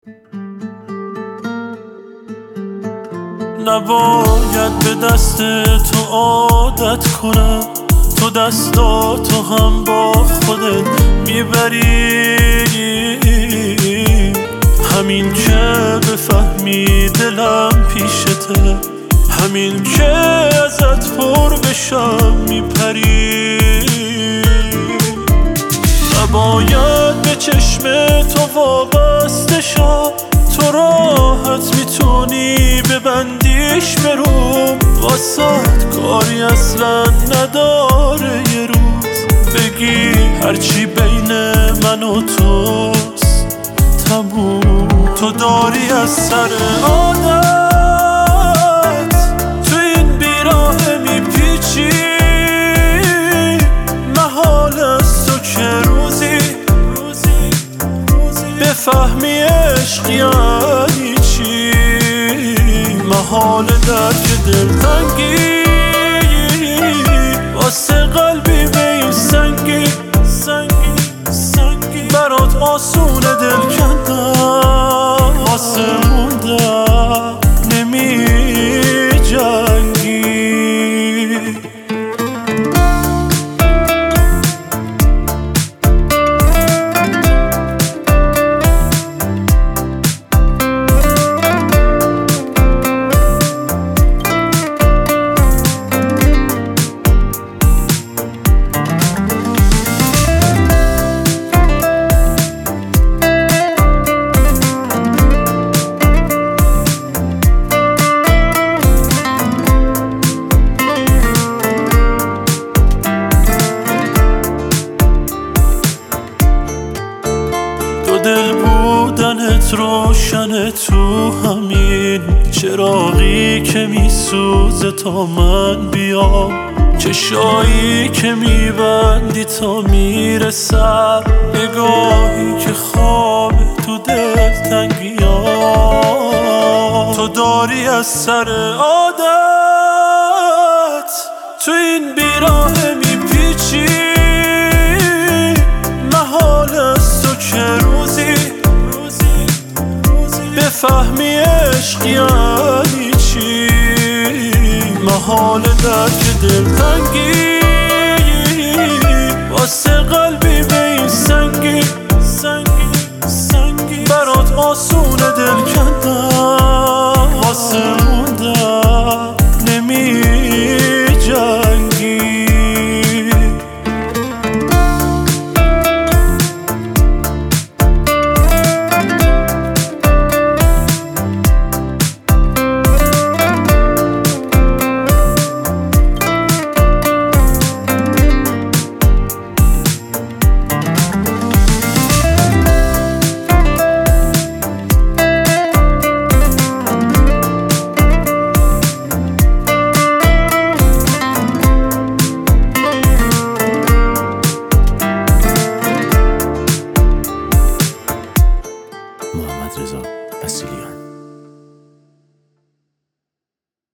نباید به دست تو عادت کنم، تو دستاتو هم با خودت میبری. همین که بفهمی دلم پیشته، همین که ازت پر بشم میپری. نباید به چشم تو وابسته شم، تو راحت میتونی ببندیش برو. واسه کاری اصلا نداره یه روز بگی هرچی بین من و توست تموم. تو داری از سر عادت تو این بیراه میپیچی. محال است تو که روزی بفهمی عشق یعنی چی. محال درک دلتنگی واسه قلبی به این سنگی. برات آسونه دل کندم، واسه موندم نمی جنگی. دل بودنت روشنه تو همین چراغی که میسوزه تا من بیام. چشایی که میبندی تا میره سر، نگاهی که خوابه تو دلتنگیام. تو داری از سر عادت تو این بیراه میپیچی. محال است تو که بفهمی عشق یعنی چی. محال درک دلتنگی